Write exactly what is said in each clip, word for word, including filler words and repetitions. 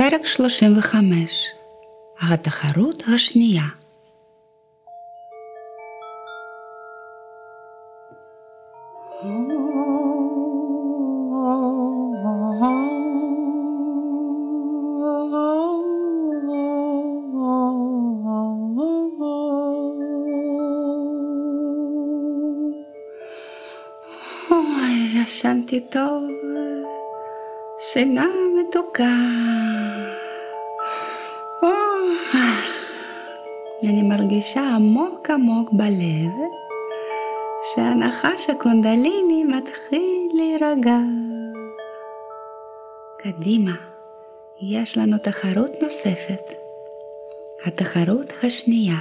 פרק שלושים וחמש, התחרות השנייה. אוי, ישנתי טוב, שינה מתוקה. אני מרגישה עמוק עמוק בלב שהנחש הקונדליני מתחיל להירגע. קדימה, יש לנו תחרות נוספת, התחרות השנייה.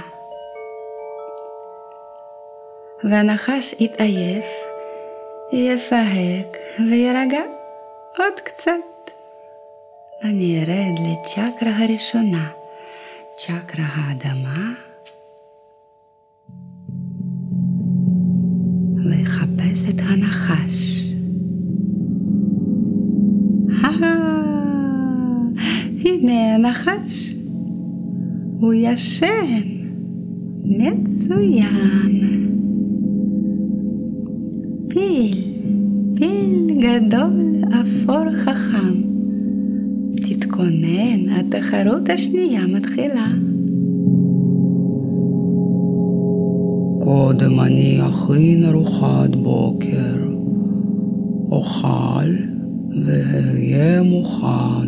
והנחש יתעייף, יפהק וירגע עוד קצת. אני ארד לצ'קרה הראשונה, צ'קרה האדמה, ויחפש את הנחש. הנה הנחש, הוא ישן, מצוין. פיל, פיל גדול אפור חכם, תתכונן, התחרות השנייה מתחילה. קודם אני אכין ארוחת בוקר, אוכל ואהיה מוכן.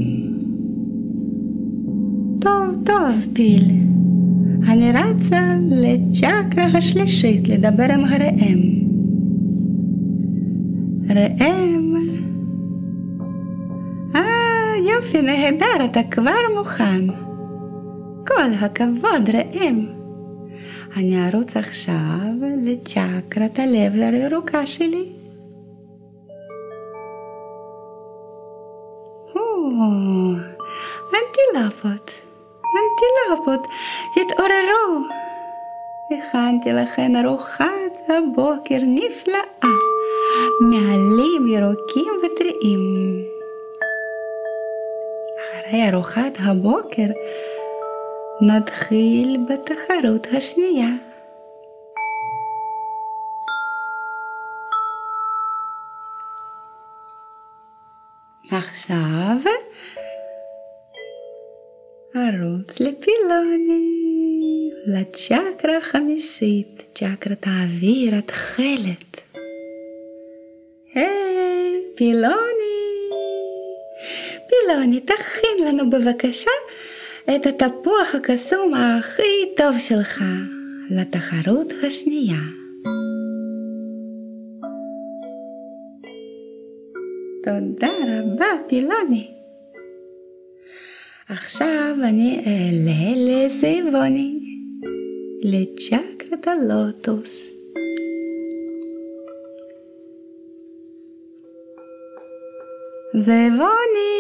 טוב, טוב, פיל. אני רצה לצ'קרה השלישית לדבר עם הראם. ראם, אה, יופי, נהדר, אתה כבר מוכן. כל הכבוד, ראם. אני ארוץ עכשיו לצ'קרת הלב לירוקה שלי. או, אנטילופות, אנטילופות, התעוררו. הכנתי לכן ארוחת הבוקר נפלאה, מעלים ירוקים וטריים. אחרי ארוחת הבוקר נתחיל בתחרות השנייה. עכשיו ארוץ לפילוני, לצ'קרה החמישית, צ'קרת האוויר התכלת. היי, פילוני, פילוני, תכין לנו בבקשה את התפוח הקסום הכי טוב שלך לתחרות השנייה. תודה רבה, פילוני. עכשיו אני אעלה לזיווני, לצ'קרת הלוטוס. זיווני,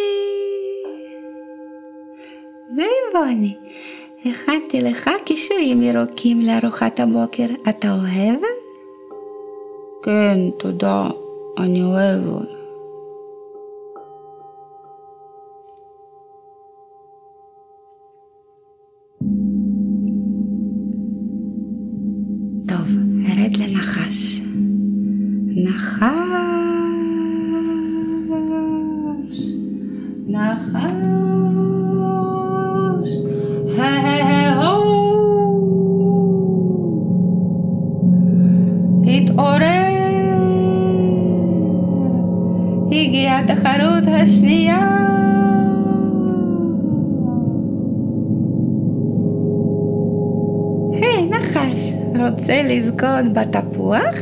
זיווני, הכנתי לך קישואים ירוקים לארוחת הבוקר, אתה אוהב? כן, תודה, אני אוהב. טוב, ארד לנחש. נחש, נחש, הו, התעורר, הגיעה התחרות השנייה. היי, נחש, רוצה לזכות בתפוח?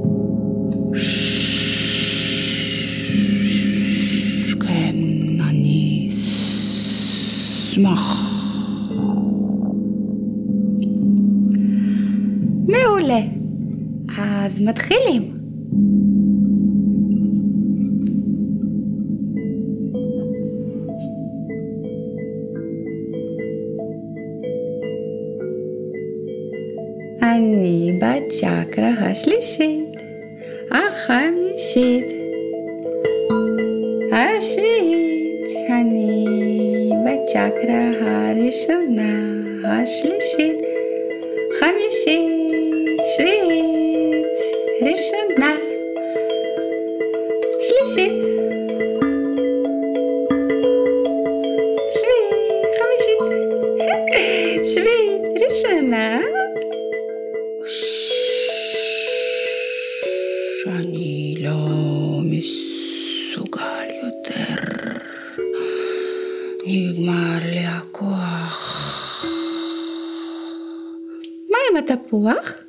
כן, אני אשמח. מעולה, אז מתחילים. אני בצ'קרה השלישית, החמישית, השביעית, אני בצ'קרה הראשונה, השלישית, חמישית, שביעית, ראשונה, שלישית, שביעית, חמישית, שביעית, ראשונה. שאני לא מסוגל יותר. נגמר לי הכוח. מה עם התפוח?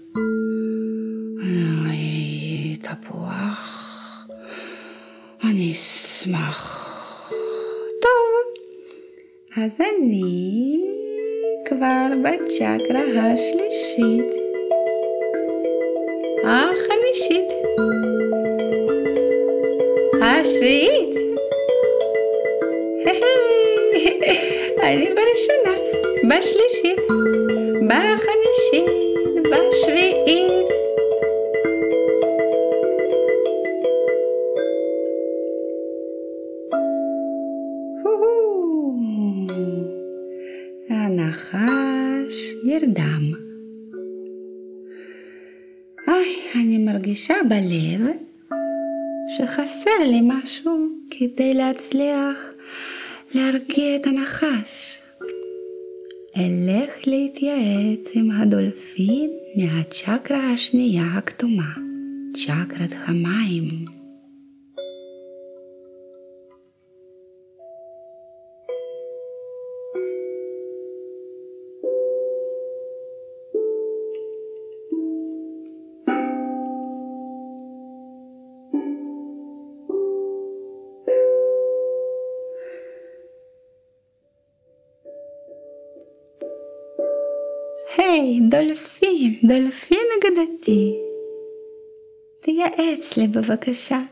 איי, תפוח. אני אשמח. טוב, אז אני כבר בצ'קרה השלישית, החמישית, השביעית. אני בראשונה, בשלישית, בחמישית, בשביעית. הנחש נרדם. אוי, אני מרגישה בלב שחסר לי משהו כדי להצליח להרגיע את הנחש. אלך להתייעץ עם הדולפין מהצ'קרה השנייה הכתומה, צ'קרת המים. היי, דולפין, דולפין אגדתי, תייעץ לי בבקשה.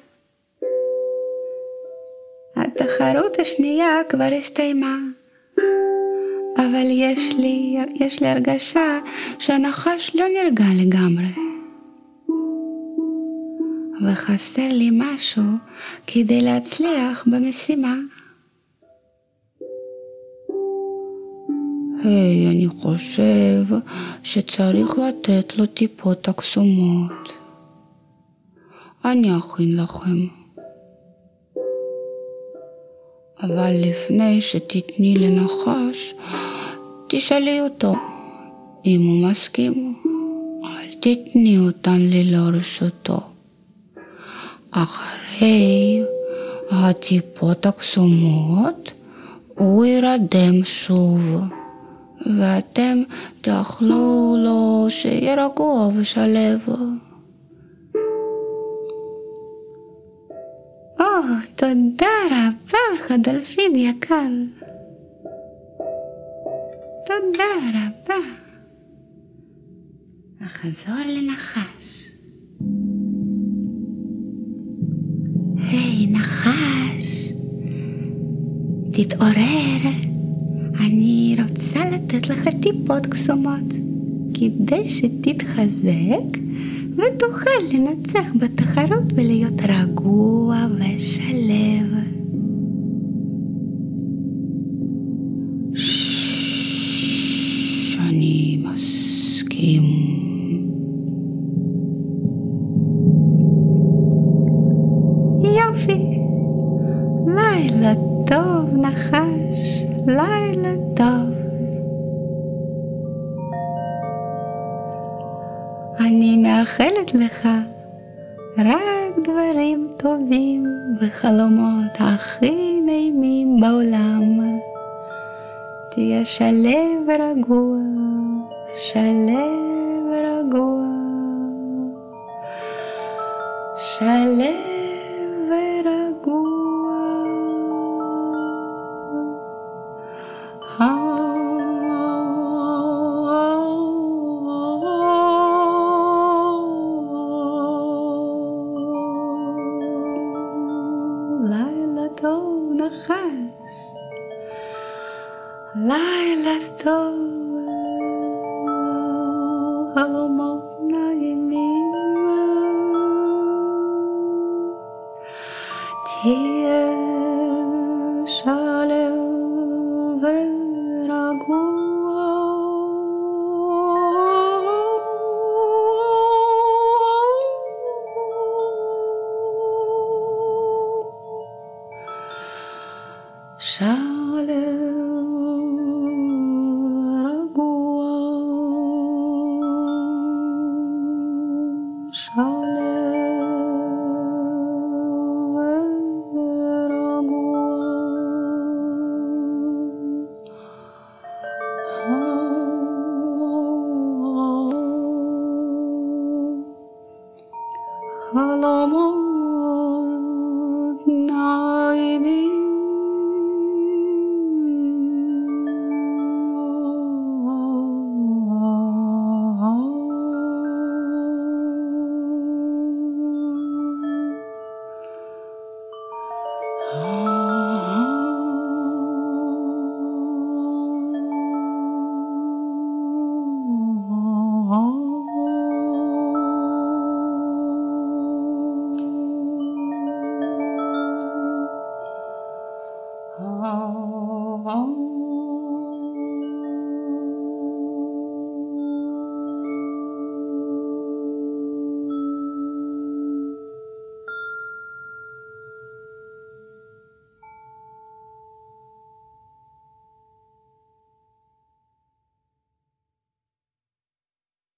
התחרות השנייה כבר הסתיימה, אבל יש לי, יש לי הרגשה שהנחש לא נרגע לגמרי. וחסר לי משהו כדי להצליח במשימה. היי, אני חושב שצריך לתת לו טיפות הקסומות. אני אכין לכם. אבל לפני שתתני לנחש, תשאלי אותו. אם הוא מסכים, אל תתני אותן ללא רשותו. אחרי הטיפות הקסומות, הוא ירדם שוב. ואתם תאכלו לו שיהיה רגוע ושלב. או, תודה רבה לך, דולפין יקר. תודה רבה. אחזור לנחש. היי, נחש, תתעורר. אני רוצה לתת לך טיפות קסומות, כדי שתתחזק ותוכל לנצח בתחרות ולהיות רגוע ושלב. אני מסכים. יופי. לילה טוב, נחש. לילה טוב. אני מאחלת לך רק דברים טובים וחלומות הכי נעימים בעולם. תהיה שלב ורגוע, שלב ורגוע, שלב ורגוע. לילה טוב, נחש. לילה טוב, חלומות נעימים. תהיה שלב Charles